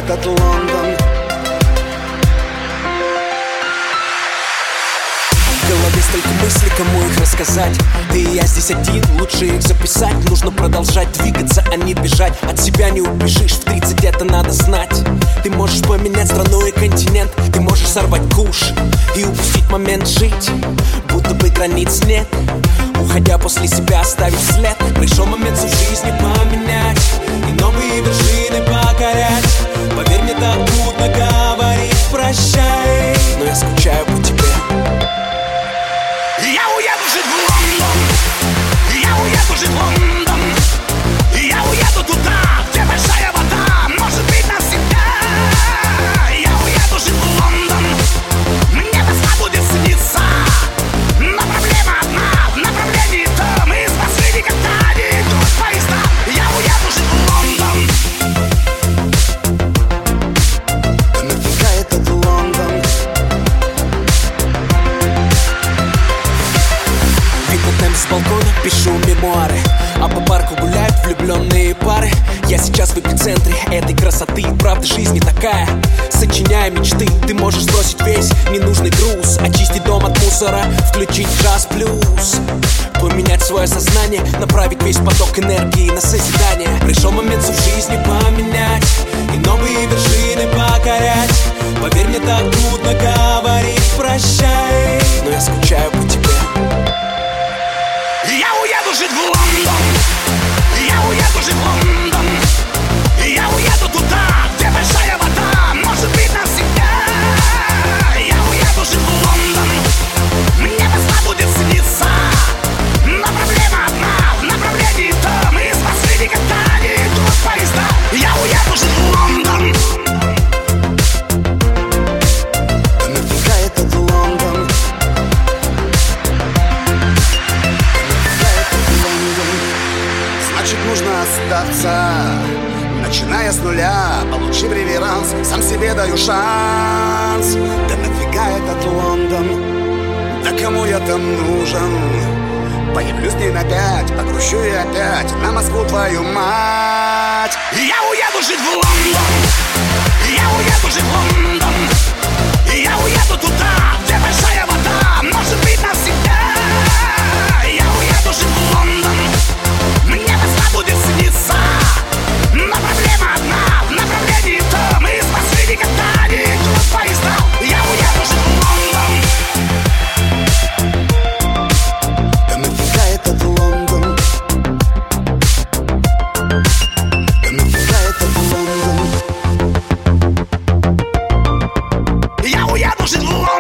этот Лондон. В голове столько мыслей, кому их рассказать? Ты и я здесь один, лучше их записать. Нужно продолжать двигаться, а не бежать. От себя не убежишь, в 30 это надо знать. Ты можешь поменять страну и континент. Ты можешь сорвать куш и упустить момент жить, будто бы границ нет. Уходя после себя оставить след. Пришел момент всю жизнь поменять и новые вершины покорять. Поверь мне, так трудно говорить прощай, но я скучаю по тебе. Я уеду жить в Лондон, я уеду жить в Лондон, я уеду туда, где большая вода, может быть навсегда. Я уеду жить в Лондон, мне Москва будет сниться, но проблема одна, в направлении том из Москвы никогда не идут поезда. Я уеду жить в Лондон. Да нафига этот Лондон? С балкона пишу мемуары, а по парку гуляют влюбленные пары. Я сейчас в эпицентре этой красоты. Правда, жизнь не такая. Сочиняя мечты, ты можешь сбросить весь ненужный груз, очистить дом от мусора, включить джаз-блюз, поменять свое сознание, направить весь поток энергии на созидание. Пришел момент всю жизнь поменять и новые вершины покорять. Поверь мне, так трудно говорить прощай, но я скучаю по тебе. Я уеду жить в Лондон, я уеду жить в Лондон, я уеду туда, где большая вода, может быть навсегда. Я уеду жить в Лондон, мне Москва будет сниться, но проблема одна, в направлении том из Москвы никогда не идут поезда. Я уеду жить в Лондон. Да нафига этот Лондон? Значит, нужно остаться, начиная с нуля, получив реверанс, сам себе даю шанс. Да нафига этот Лондон? Да кому я там нужен? Появлюсь дней на 5, погрущу и опять на Москву, твою мать. Я уеду жить в Лондон, я уеду жить в Лондон, я уеду туда, где большая вода, может быть навсегда. Я уеду жить в Лондон, мне Москва будет сниться, но проблема одна, в направлении том из Москвы никогда не идут поезда. Я уеду жить в Лондон. Да нафига этот Лондон? Да нафига этот Лондон? Я уеду жить в Лондон.